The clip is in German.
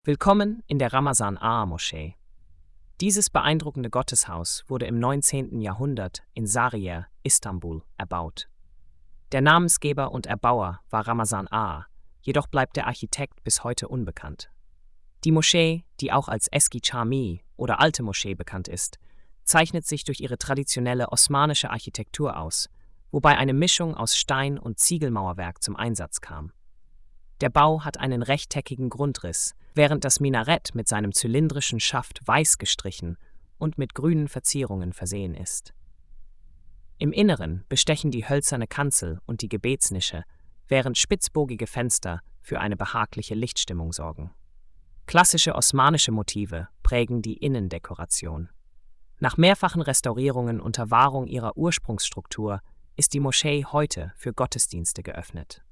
Willkommen in der Ramazan-Ağa-Moschee. Dieses beeindruckende Gotteshaus wurde im 19. Jahrhundert in Sarıyer, Istanbul, erbaut. Der Namensgeber und Erbauer war Ramazan Ağa, jedoch bleibt der Architekt bis heute unbekannt. Die Moschee, die auch als Eski Cami oder Alte Moschee bekannt ist, zeichnet sich durch ihre traditionelle osmanische Architektur aus, wobei eine Mischung aus Stein- und Ziegelmauerwerk zum Einsatz kam. Der Bau hat einen rechteckigen Grundriss, während das Minarett mit seinem zylindrischen Schaft weiß gestrichen und mit grünen Verzierungen versehen ist. Im Inneren bestechen die hölzerne Kanzel und die Gebetsnische, während spitzbogige Fenster für eine behagliche Lichtstimmung sorgen. Klassische osmanische Motive prägen die Innendekoration. Nach mehrfachen Restaurierungen unter Wahrung ihrer Ursprungsstruktur ist die Moschee heute für Gottesdienste geöffnet.